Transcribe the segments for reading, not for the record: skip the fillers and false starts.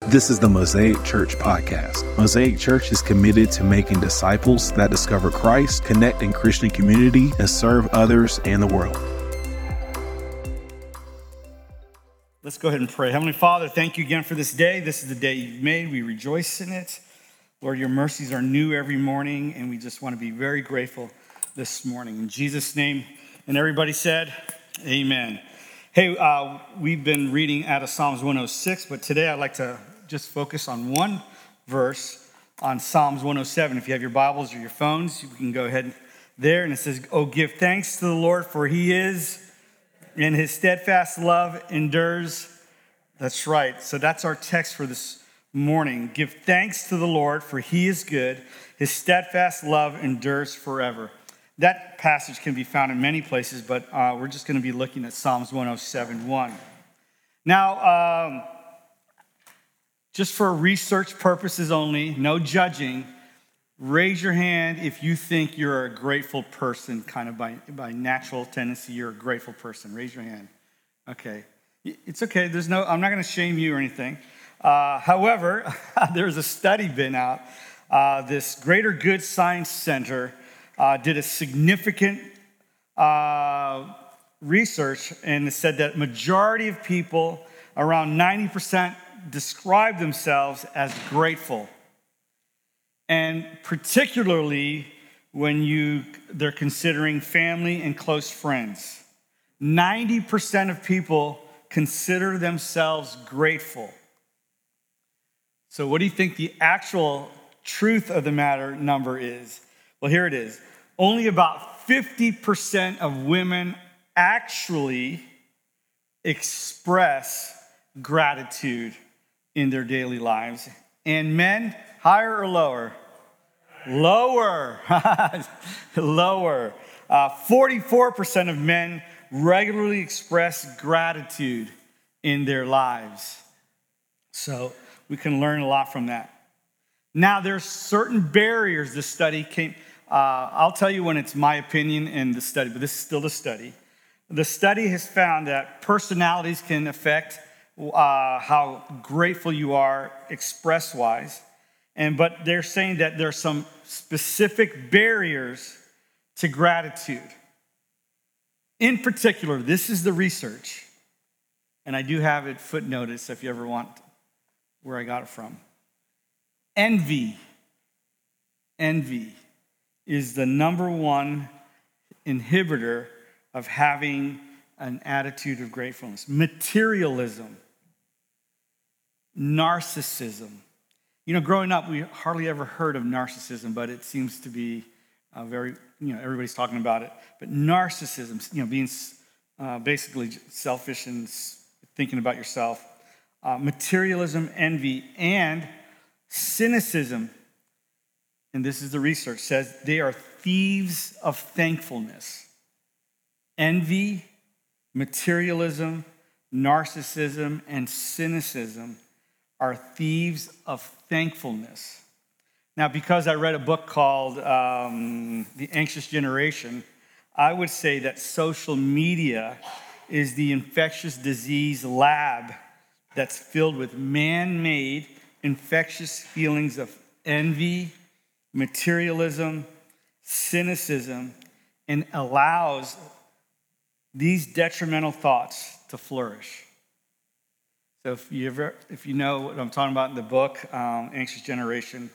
This is the Mosaic Church podcast. Mosaic Church is committed to making disciples that discover Christ, connect in Christian community, and serve others and the world. Let's go ahead and pray. Heavenly Father, thank you again for this day. This is the day you've made. We rejoice in it. Lord, your mercies are new every morning, and we just want to be very grateful this morning. In Jesus' name, and everybody said, amen. Hey, we've been reading out of Psalms 106, but today I'd like to just focus on one verse on Psalms 107. If you have your Bibles or your phones, you can go ahead there. And it says, "Oh, give thanks to the Lord, for he is, and his steadfast love endures." That's right. So that's our text for this morning. Give thanks to the Lord, for he is good. His steadfast love endures forever. That passage can be found in many places, but we're just going to be looking at Psalms 107:1. Now, just for research purposes only, no judging, raise your hand if you think you're a grateful person, kind of by natural tendency, you're a grateful person. Raise your hand. Okay. It's okay. I'm not going to shame you or anything. However, there's a study been out. This Greater Good Science Center did a significant research, and it said that majority of people, around 90%, describe themselves as grateful. And particularly when they're considering family and close friends. 90% of people consider themselves grateful. So what do you think the actual truth of the matter number is? Well, here it is. Only about 50% of women actually express gratitude in their daily lives. And men, higher or lower? Lower. Lower. 44% of men regularly express gratitude in their lives. So we can learn a lot from that. Now, there's certain barriers this study came. I'll tell you when it's my opinion in the study, but this is still the study. The study has found that personalities can affect how grateful you are express-wise, but they're saying that there are some specific barriers to gratitude. In particular, this is the research, and I do have it footnoted, so if you ever want where I got it from. Envy is the number one inhibitor of having an attitude of gratefulness. Materialism, narcissism. Growing up, we hardly ever heard of narcissism, but it seems to be everybody's talking about it. But narcissism, being basically selfish and thinking about yourself. Materialism, envy, and cynicism, and this is the research, says they are thieves of thankfulness. Envy, materialism, narcissism, and cynicism are thieves of thankfulness. Now, because I read a book called The Anxious Generation, I would say that social media is the infectious disease lab that's filled with man-made infectious feelings of envy, materialism, cynicism, and allows these detrimental thoughts to flourish. So if you know what I'm talking about in the book, Anxious Generation,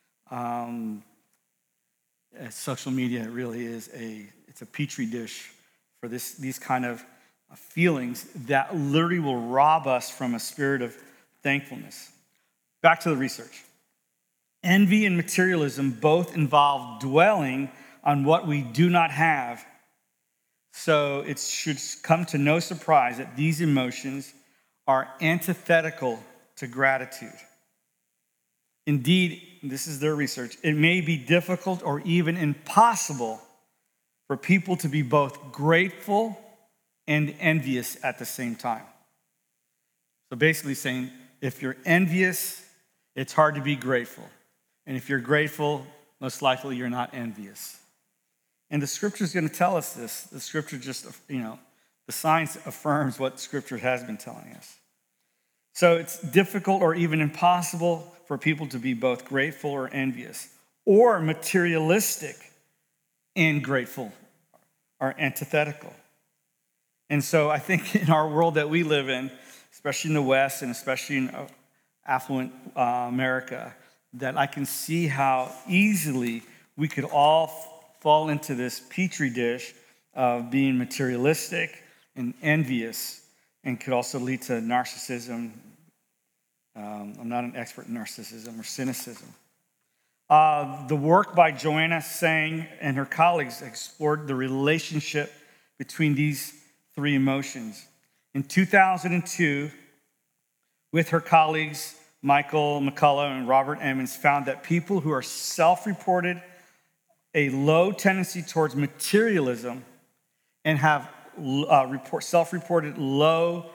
social media really is it's a petri dish for these kind of feelings that literally will rob us from a spirit of thankfulness. Back to the research. Envy and materialism both involve dwelling on what we do not have. So it should come to no surprise that these emotions are antithetical to gratitude. Indeed, this is their research, it may be difficult or even impossible for people to be both grateful and envious at the same time. So basically saying, if you're envious, it's hard to be grateful. And if you're grateful, most likely you're not envious. And the scripture is going to tell us this. The scripture just, the science affirms what scripture has been telling us. So it's difficult or even impossible for people to be both grateful or envious, or materialistic and grateful are antithetical. And so I think in our world that we live in, especially in the West and especially in affluent America, that I can see how easily we could all fall into this petri dish of being materialistic and envious, and could also lead to narcissism. I'm not an expert in narcissism or cynicism. The work by Joanna Sang and her colleagues explored the relationship between these three emotions. In 2002, with her colleagues, Michael McCullough and Robert Emmons, found that people who are self-reported a low tendency towards materialism and have self-reported low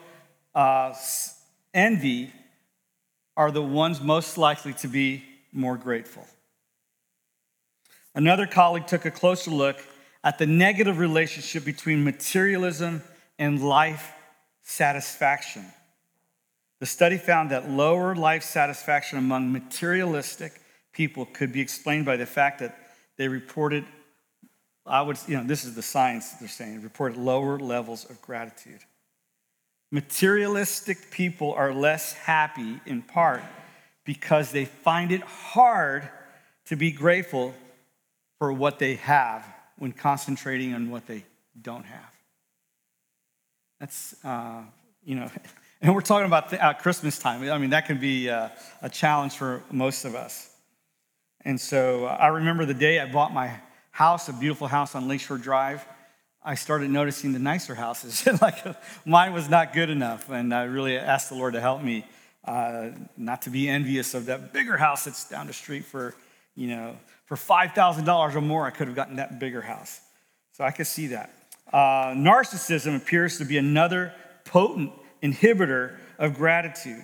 envy are the ones most likely to be more grateful. Another colleague took a closer look at the negative relationship between materialism and life satisfaction. The study found that lower life satisfaction among materialistic people could be explained by the fact that they reported, this is the science they're saying, reported lower levels of gratitude. Materialistic people are less happy in part because they find it hard to be grateful for what they have when concentrating on what they don't have. That's, and we're talking about Christmas time. I mean, that can be a challenge for most of us. And so I remember the day I bought my house, a beautiful house on Lakeshore Drive. I started noticing the nicer houses. Like mine was not good enough. And I really asked the Lord to help me not to be envious of that bigger house that's down the street for $5,000 or more. I could have gotten that bigger house. So I could see that. Narcissism appears to be another potent inhibitor of gratitude.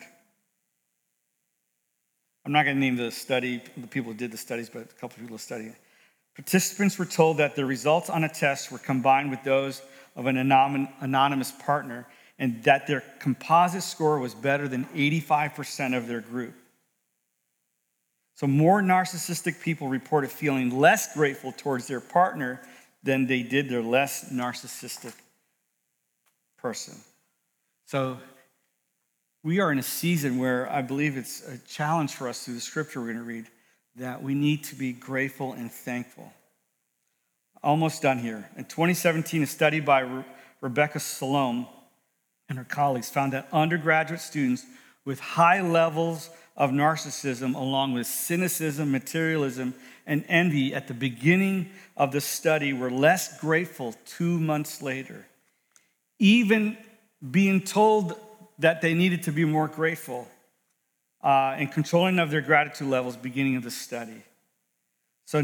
I'm not going to name the study, the people who did the studies, but a couple of people studying it. Participants were told that the results on a test were combined with those of an anonymous partner, and that their composite score was better than 85% of their group. So more narcissistic people reported feeling less grateful towards their partner than they did their less narcissistic person. So we are in a season where I believe it's a challenge for us through the scripture we're going to read, that we need to be grateful and thankful. Almost done here. In 2017, a study by Rebecca Salome and her colleagues found that undergraduate students with high levels of narcissism, along with cynicism, materialism, and envy at the beginning of the study, were less grateful 2 months later. Even being told that they needed to be more grateful and controlling of their gratitude levels beginning of the study. So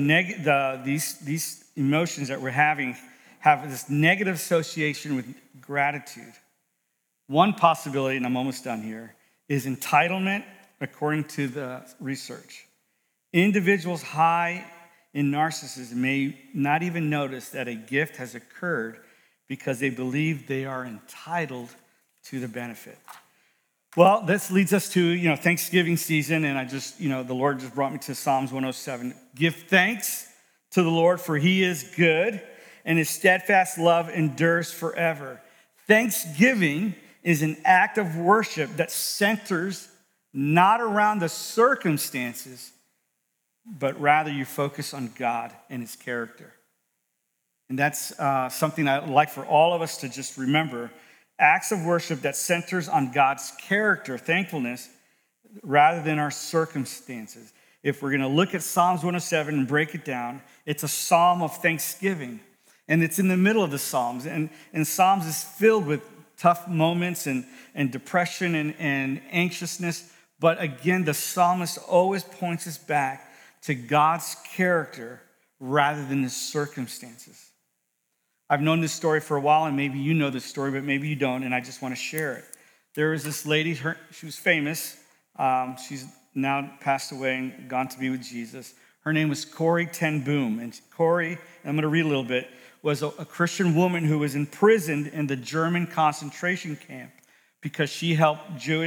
these emotions that we're having have this negative association with gratitude. One possibility, and I'm almost done here, is entitlement, according to the research. Individuals high in narcissism may not even notice that a gift has occurred because they believe they are entitled to the benefit. Well, this leads us to, Thanksgiving season, and the Lord just brought me to Psalms 107. Give thanks to the Lord, for he is good, and his steadfast love endures forever. Thanksgiving is an act of worship that centers not around the circumstances, but rather you focus on God and his character. And that's something I'd like for all of us to just remember. Acts of worship that centers on God's character, thankfulness, rather than our circumstances. If we're going to look at Psalms 107 and break it down, it's a psalm of thanksgiving. And it's in the middle of the Psalms. And Psalms is filled with tough moments and depression and anxiousness. But again, the psalmist always points us back to God's character rather than his circumstances. I've known this story for a while, and maybe you know this story, but maybe you don't, and I just want to share it. There was this lady, she was famous. She's now passed away and gone to be with Jesus. Her name was Corrie ten Boom. And Corrie, I'm going to read a little bit, was a Christian woman who was imprisoned in the German concentration camp because she helped Jewish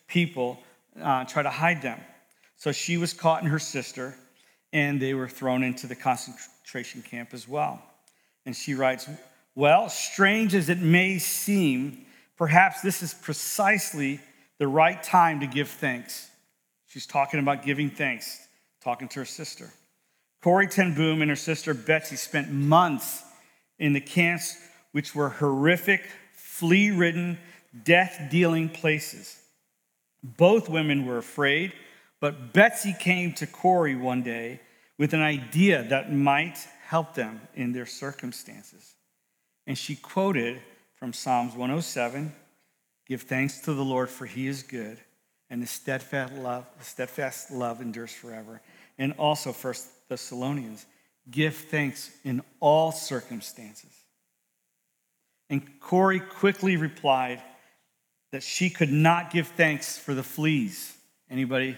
people try to hide them. So she was caught and her sister, and they were thrown into the concentration camp as well. And she writes, well, strange as it may seem, perhaps this is precisely the right time to give thanks. She's talking about giving thanks, talking to her sister. Corrie ten Boom and her sister Betsy spent months in the camps, which were horrific, flea-ridden, death-dealing places. Both women were afraid, but Betsy came to Corrie one day with an idea that might help them in their circumstances. And she quoted from Psalms 107, give thanks to the Lord for he is good, and the steadfast love endures forever. And also 1 Thessalonians, give thanks in all circumstances. And Corrie quickly replied that she could not give thanks for the fleas. Anybody?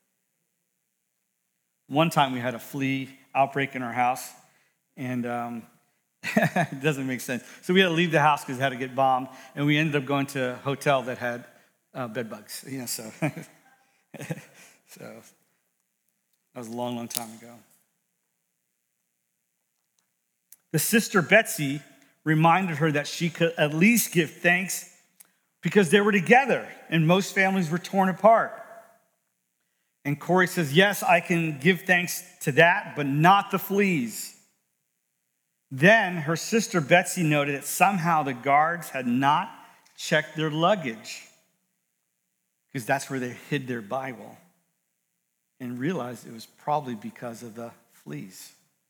One time we had a flea outbreak in our house, and it doesn't make sense. So we had to leave the house because it had to get bombed, and we ended up going to a hotel that had bed bugs. So that was a long, long time ago. The sister Betsy reminded her that she could at least give thanks because they were together, and most families were torn apart. And Corrie says, yes, I can give thanks to that, but not the fleas. Then her sister Betsy noted that somehow the guards had not checked their luggage, because that's where they hid their Bible, and realized it was probably because of the fleas.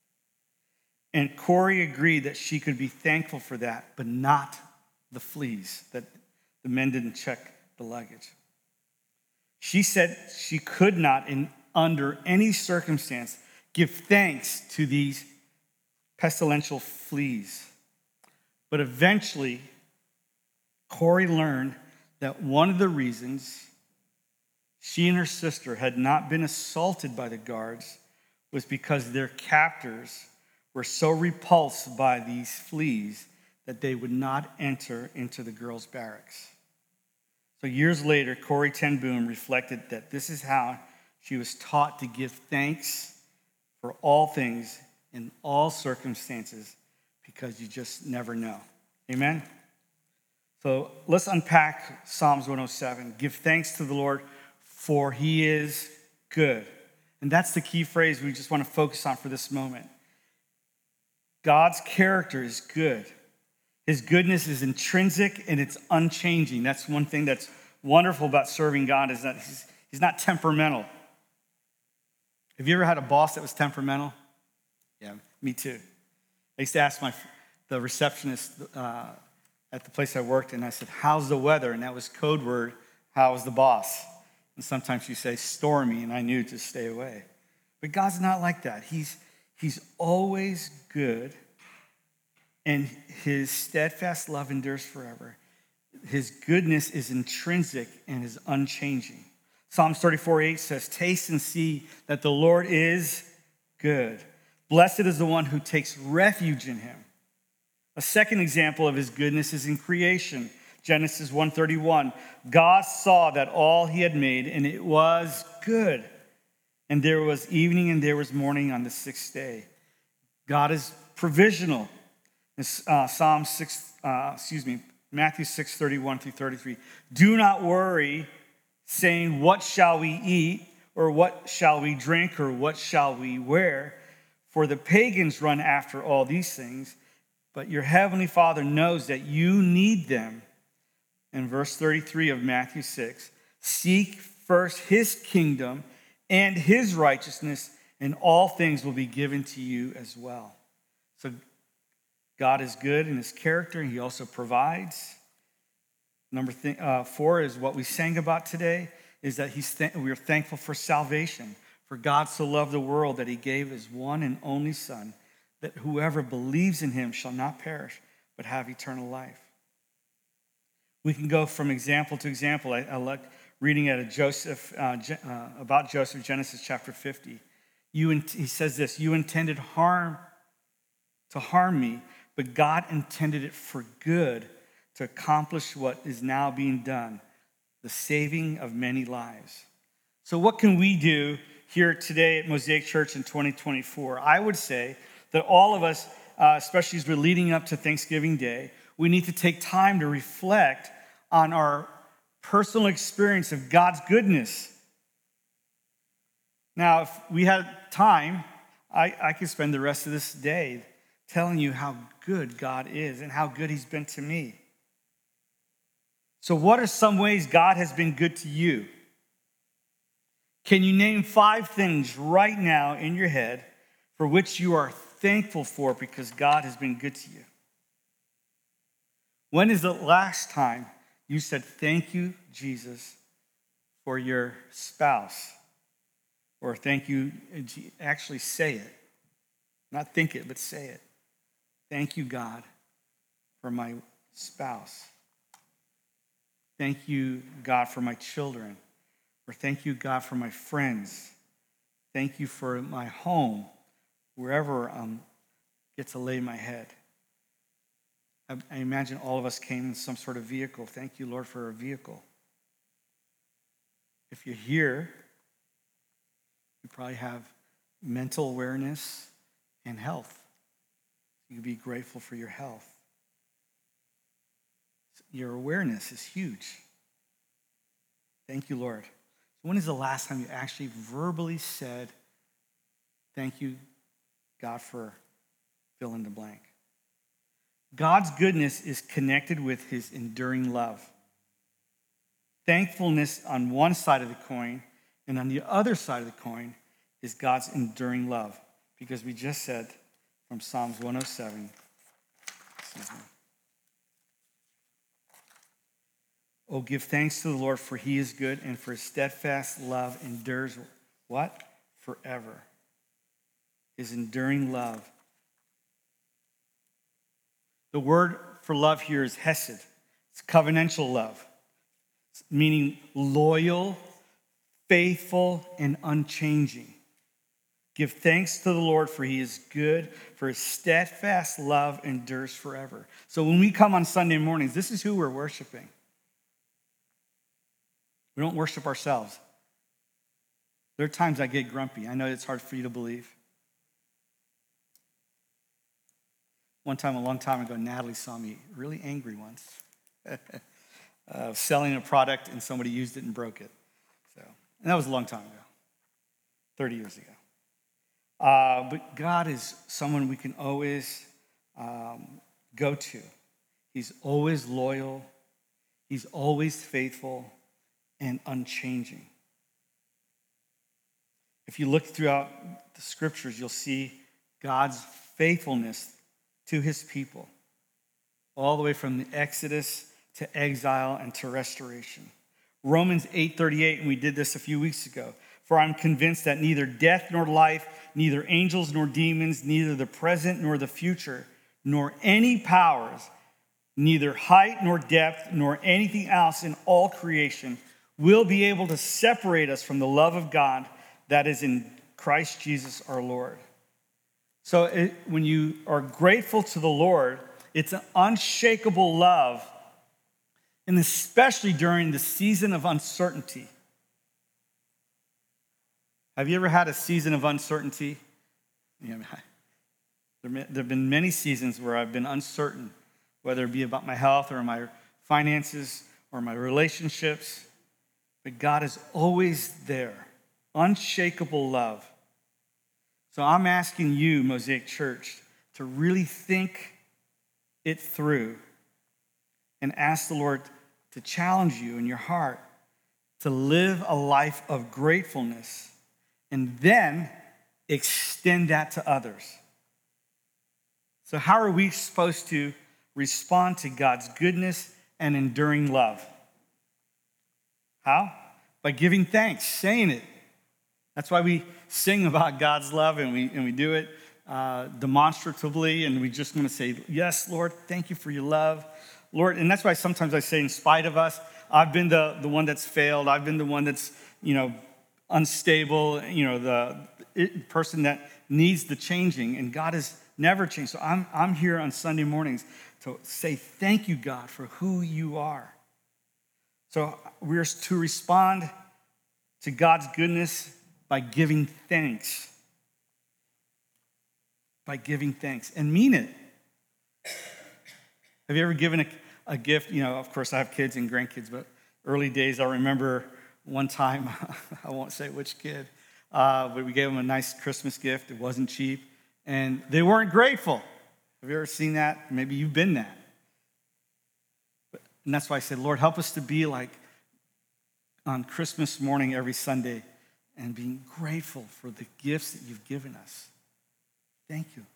And Corrie agreed that she could be thankful for that, but not the fleas, that the men didn't check the luggage. She said she could not, under any circumstance, give thanks to these pestilential fleas. But eventually, Corrie learned that one of the reasons she and her sister had not been assaulted by the guards was because their captors were so repulsed by these fleas that they would not enter into the girls' barracks. So years later, Corrie ten Boom reflected that this is how she was taught to give thanks for all things in all circumstances, because you just never know. Amen? So let's unpack Psalms 107. Give thanks to the Lord, for he is good. And that's the key phrase we just want to focus on for this moment. God's character is good. His goodness is intrinsic and it's unchanging. That's one thing that's wonderful about serving God, is that he's not temperamental. Have you ever had a boss that was temperamental? Yeah, me too. I used to ask the receptionist at the place I worked, and I said, how's the weather? And that was code word, how's the boss? And sometimes she'd say, stormy, and I knew to stay away. But God's not like that. He's always good, and his steadfast love endures forever. His goodness is intrinsic and is unchanging. Psalms 34:8 says, taste and see that the Lord is good. Blessed is the one who takes refuge in him. A second example of his goodness is in creation. Genesis 1:31. God saw that all he had made, and it was good. And there was evening and there was morning on the sixth day. God is provisional. Matthew 6:31 through 33. Do not worry, saying, what shall we eat, or what shall we drink, or what shall we wear? For the pagans run after all these things, but your heavenly Father knows that you need them. In verse 33 of Matthew 6, seek first his kingdom and his righteousness, and all things will be given to you as well. So God is good in his character, and he also provides. Number 4 is what we sang about today, is that we are thankful for salvation. For God so loved the world that he gave his one and only Son, that whoever believes in him shall not perish, but have eternal life. We can go from example to example. I like reading about Joseph, Genesis chapter 50. He says this, you intended to harm me, but God intended it for good, to accomplish what is now being done, the saving of many lives. So what can we do here today at Mosaic Church in 2024? I would say that all of us, especially as we're leading up to Thanksgiving Day, we need to take time to reflect on our personal experience of God's goodness. Now, if we had time, I could spend the rest of this day telling you how good God is and how good he's been to me. So what are some ways God has been good to you? Can you name 5 things right now in your head for which you are thankful for because God has been good to you? When is the last time you said, thank you, Jesus, for your spouse? Or thank you, actually say it. Not think it, but say it. Thank you, God, for my spouse. Thank you, God, for my children. Or thank you, God, for my friends. Thank you for my home, wherever I get to lay my head. I imagine all of us came in some sort of vehicle. Thank you, Lord, for a vehicle. If you're here, you probably have mental awareness and health. You can be grateful for your health. Your awareness is huge. Thank you, Lord. When is the last time you actually verbally said, thank you, God, for fill in the blank? God's goodness is connected with his enduring love. Thankfulness on one side of the coin, and on the other side of the coin is God's enduring love. Because we just said from Psalms 107, oh, give thanks to the Lord, for he is good, and for his steadfast love endures what? Forever. His enduring love. The word for love here is hesed. It's covenantal love, meaning loyal, faithful, and unchanging. Give thanks to the Lord, for he is good, for his steadfast love endures forever. So when we come on Sunday mornings, this is who we're worshiping. We don't worship ourselves. There are times I get grumpy. I know it's hard for you to believe. One time, a long time ago, Natalie saw me really angry once. Selling a product and somebody used it and broke it. And that was a long time ago, 30 years ago. But God is someone we can always go to. He's always loyal. He's always faithful and unchanging. If you look throughout the scriptures, you'll see God's faithfulness to his people, all the way from the Exodus to exile and to restoration. Romans 8:38, and we did this a few weeks ago. For I'm convinced that neither death nor life, neither angels nor demons, neither the present nor the future, nor any powers, neither height nor depth, nor anything else in all creation will be able to separate us from the love of God that is in Christ Jesus our Lord. So when you are grateful to the Lord, it's an unshakable love, and especially during the season of uncertainty. Have you ever had a season of uncertainty? There have been many seasons where I've been uncertain, whether it be about my health or my finances or my relationships. But God is always there, unshakable love. So I'm asking you, Mosaic Church, to really think it through and ask the Lord to challenge you in your heart to live a life of gratefulness and then extend that to others. So how are we supposed to respond to God's goodness and enduring love? How? By giving thanks, saying it. That's why we sing about God's love, and we do it demonstratively, and we just want to say, yes, Lord, thank you for your love. Lord, and that's why sometimes I say, in spite of us, I've been the one that's failed. I've been the one that's, unstable, the person that needs the changing, and God has never changed. So I'm here on Sunday mornings to say thank you, God, for who you are. So we're to respond to God's goodness by giving thanks. By giving thanks and mean it. Have you ever given a gift? You know, of course, I have kids and grandkids, but early days, I remember one time, I won't say which kid, but we gave them a nice Christmas gift. It wasn't cheap, and they weren't grateful. Have you ever seen that? Maybe you've been that. And that's why I said, Lord, help us to be like on Christmas morning every Sunday and being grateful for the gifts that you've given us. Thank you.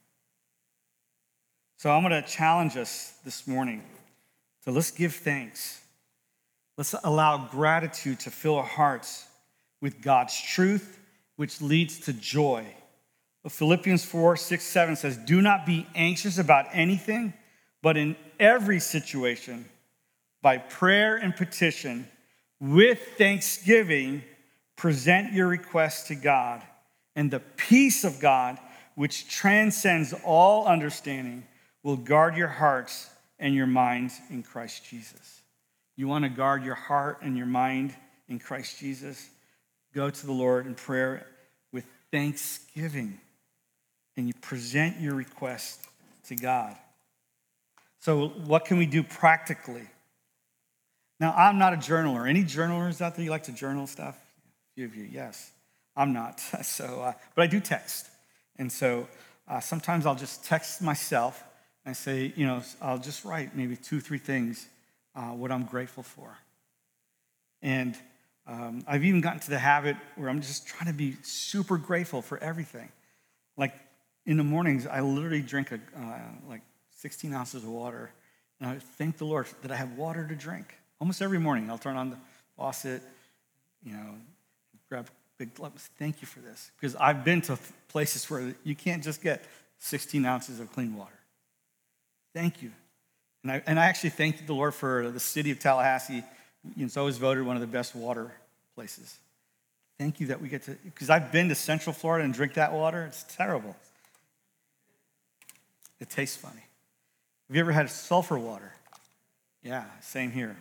So I'm going to challenge us this morning to let's give thanks. Let's allow gratitude to fill our hearts with God's truth, which leads to joy. Philippians 4:6-7 says, do not be anxious about anything, but in every situation, by prayer and petition, with thanksgiving, present your requests to God, and the peace of God, which transcends all understanding, will guard your hearts and your minds in Christ Jesus. You want to guard your heart and your mind in Christ Jesus? Go to the Lord in prayer with thanksgiving, and you present your request to God. So what can we do practically? Now, I'm not a journaler. Any journalers out there, you like to journal stuff? A few of you, yes. I'm not, but I do text. And so sometimes I'll just text myself and say, I'll just write maybe 2-3 things, what I'm grateful for. And I've even gotten to the habit where I'm just trying to be super grateful for everything. Like in the mornings, I literally drink like 16 ounces of water. And I thank the Lord that I have water to drink. Almost every morning, I'll turn on the faucet, grab a big glass. Thank you for this. Because I've been to places where you can't just get 16 ounces of clean water. Thank you. And I actually thank the Lord for the city of Tallahassee. It's always voted one of the best water places. Thank you that we get to, because I've been to Central Florida and drink that water. It's terrible. It tastes funny. Have you ever had sulfur water? Yeah, same here.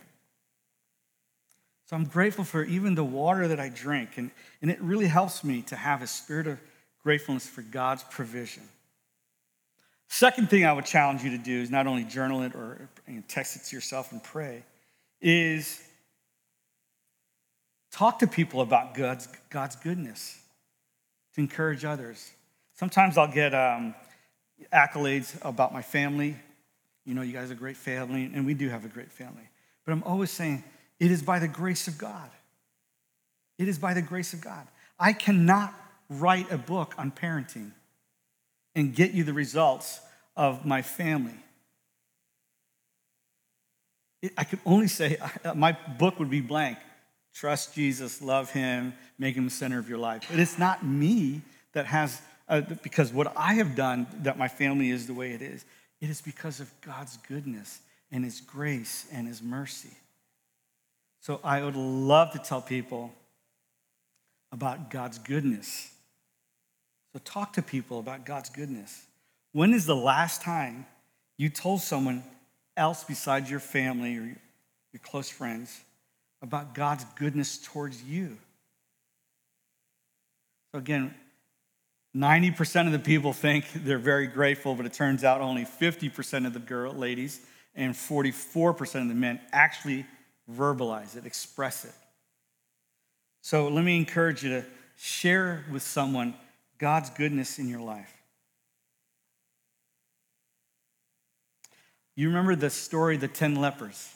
So I'm grateful for even the water that I drink, and it really helps me to have a spirit of gratefulness for God's provision. Second thing I would challenge you to do is not only journal it or text it to yourself and pray, is talk to people about God's goodness to encourage others. Sometimes I'll get accolades about my family. You guys are a great family, and we do have a great family. But I'm always saying, it is by the grace of God. It is by the grace of God. I cannot write a book on parenting and get you the results of my family. I can only say my book would be blank. Trust Jesus, love him, make him the center of your life. But it's not me that has, because what I have done that my family is the way it is because of God's goodness and his grace and his mercy. So I would love to tell people about God's goodness. So talk to people about God's goodness. When is the last time you told someone else besides your family or your close friends about God's goodness towards you? So again, 90% of the people think they're very grateful, but it turns out only 50% of the ladies and 44% of the men actually verbalize it, express it. So let me encourage you to share with someone God's goodness in your life. You remember the story of the 10 lepers?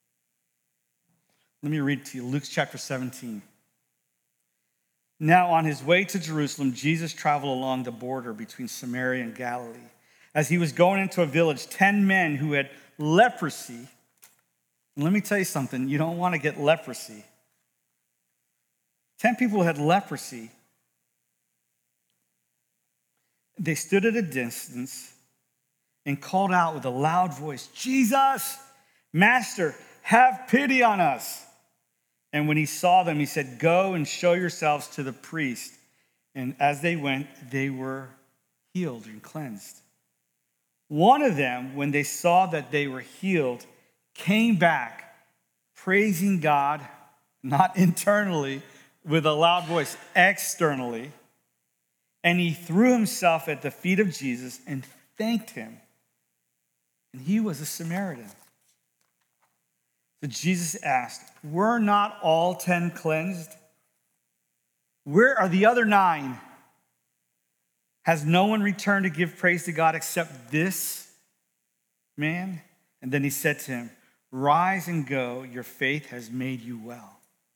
Let me read it to you, Luke chapter 17. Now on his way to Jerusalem, Jesus traveled along the border between Samaria and Galilee. As he was going into a village, 10 men who had leprosy. And let me tell you something, you don't want to get leprosy. 10 people who had leprosy. They stood at a distance and called out with a loud voice, Jesus, Master, have pity on us. And when he saw them, he said, go and show yourselves to the priest. And as they went, they were healed and cleansed. One of them, when they saw that they were healed, came back praising God, not internally, with a loud voice, externally. And he threw himself at the feet of Jesus and thanked him. And he was a Samaritan. So Jesus asked, were not all 10 cleansed? Where are the other 9? Has no one returned to give praise to God except this man? And then he said to him, rise and go, your faith has made you well.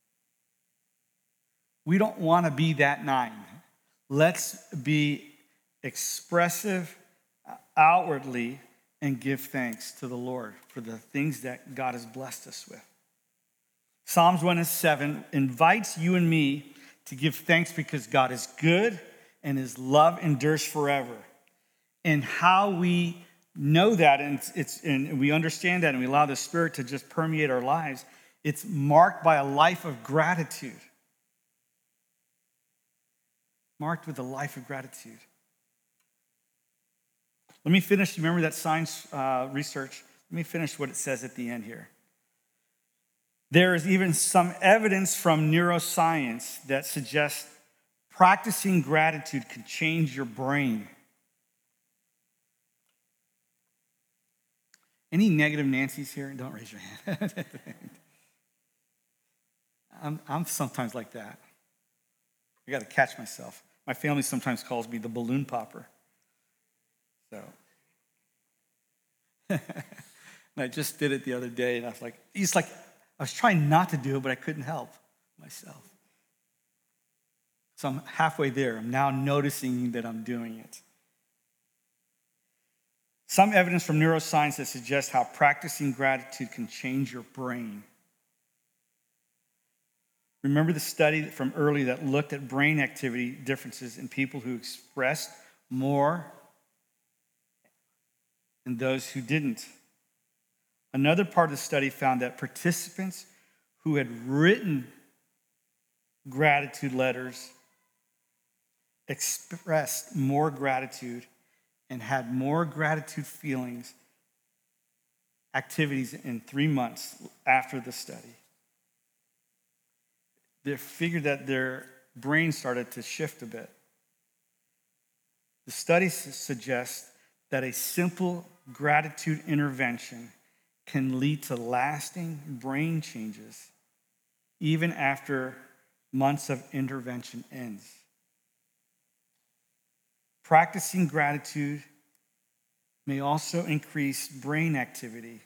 We don't want to be that 9. Let's be expressive outwardly and give thanks to the Lord for the things that God has blessed us with. Psalms 1:7 invites you and me to give thanks because God is good and his love endures forever. And how we know that and we understand that and we allow the Spirit to just permeate our lives, it's marked by a life of gratitude. Marked with a life of gratitude. Let me finish. Remember that science research? Let me finish what it says at the end here. There is even some evidence from neuroscience that suggests practicing gratitude can change your brain. Any negative Nancy's here? Don't raise your hand. I'm sometimes like that. I got to catch myself. My family sometimes calls me the balloon popper. So, and I just did it the other day, and I was like, I was trying not to do it, but I couldn't help myself. So I'm halfway there. I'm now noticing that I'm doing it. Some evidence from neuroscience that suggests how practicing gratitude can change your brain. Remember the study from earlier that looked at brain activity differences in people who expressed more and those who didn't. Another part of the study found that participants who had written gratitude letters expressed more gratitude and had more gratitude feelings, activities in 3 months after the study. They figured that their brain started to shift a bit. The study suggests that a simple gratitude intervention can lead to lasting brain changes even after months of intervention ends. Practicing gratitude may also increase brain activity.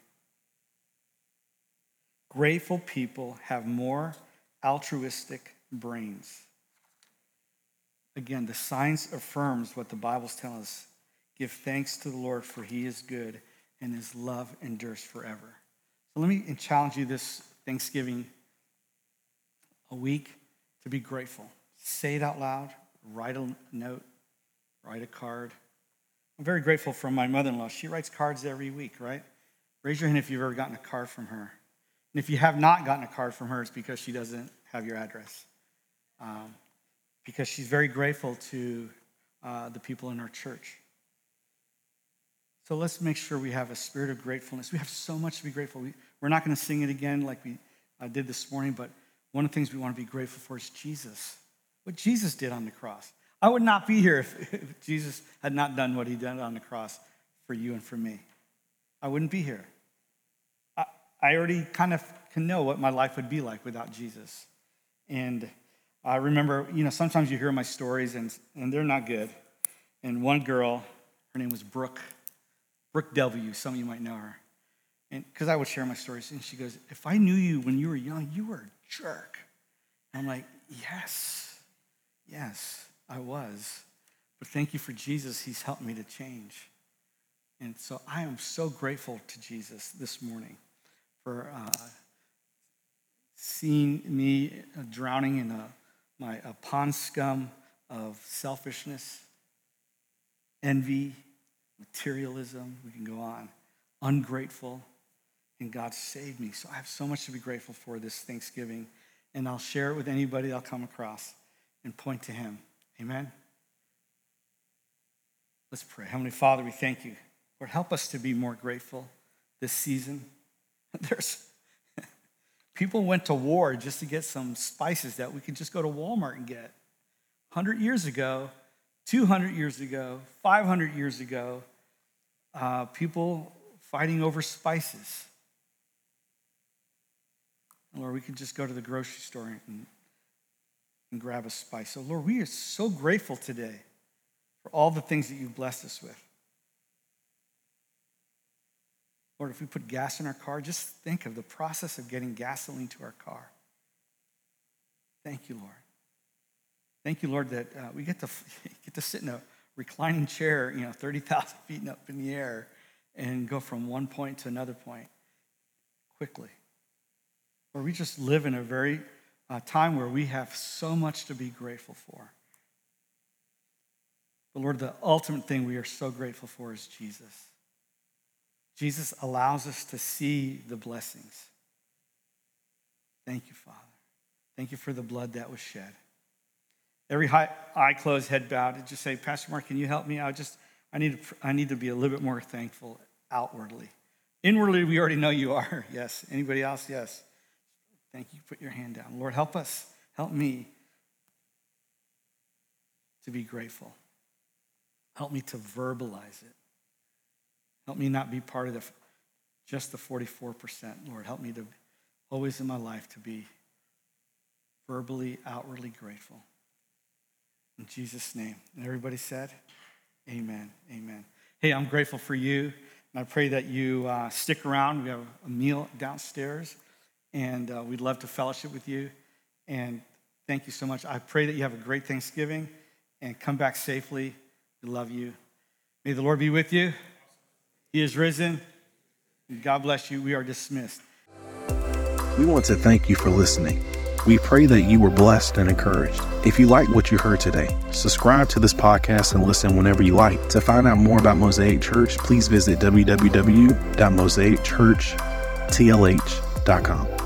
Grateful people have more altruistic brains. Again, the science affirms what the Bible's telling us. Give thanks to the Lord, for he is good, and his love endures forever. So let me challenge you this Thanksgiving a week to be grateful. Say it out loud, write a note, write a card. I'm very grateful for my mother-in-law. She writes cards every week, right? Raise your hand if you've ever gotten a card from her. And if you have not gotten a card from her, it's because she doesn't have your address. Because she's very grateful to the people in our church. So let's make sure we have a spirit of gratefulness. We have so much to be grateful. We're not going to sing it again like we did this morning, but one of the things we want to be grateful for is Jesus. What Jesus did on the cross. I would not be here if Jesus had not done what he did on the cross for you and for me. I wouldn't be here. I already kind of can know what my life would be like without Jesus. And I remember, sometimes you hear my stories and they're not good. And one girl, her name was Brooke W. Some of you might know her. And because I would share my stories, and she goes, if I knew you when you were young, you were a jerk. And I'm like, yes, I was. But thank you for Jesus. He's helped me to change. And so I am so grateful to Jesus this morning for seeing me drowning in a pond scum of selfishness, envy, materialism, we can go on, ungrateful, and God saved me. So I have so much to be grateful for this Thanksgiving, and I'll share it with anybody I'll come across and point to him. Amen? Let's pray. Heavenly Father, we thank you. Lord, help us to be more grateful this season. There's People went to war just to get some spices that we could just go to Walmart and get. 100 years ago, 200 years ago, 500 years ago, people fighting over spices. Lord, we could just go to the grocery store and grab a spice. So, Lord, we are so grateful today for all the things that you've blessed us with. Lord, if we put gas in our car, just think of the process of getting gasoline to our car. Thank you, Lord. Thank you, Lord, that we get to sit in a reclining chair, 30,000 feet up in the air and go from one point to another point quickly. Lord, we just live in a very time where we have so much to be grateful for. But Lord, the ultimate thing we are so grateful for is Jesus. Jesus allows us to see the blessings. Thank you, Father. Thank you for the blood that was shed. Every eye closed, head bowed, and just say, Pastor Mark, can you help me? I need to be a little bit more thankful outwardly. Inwardly, we already know you are. Yes. Anybody else? Yes. Thank you. Put your hand down. Lord, help us. Help me to be grateful. Help me to verbalize it. Help me not be part of just the 44%. Lord, help me to always in my life to be verbally, outwardly grateful. In Jesus' name. And everybody said, amen, amen. Hey, I'm grateful for you. And I pray that you stick around. We have a meal downstairs. And we'd love to fellowship with you. And thank you so much. I pray that you have a great Thanksgiving and come back safely. We love you. May the Lord be with you. He is risen. God bless you. We are dismissed. We want to thank you for listening. We pray that you were blessed and encouraged. If you like what you heard today, subscribe to this podcast and listen whenever you like. To find out more about Mosaic Church, please visit www.mosaicchurchtlh.com.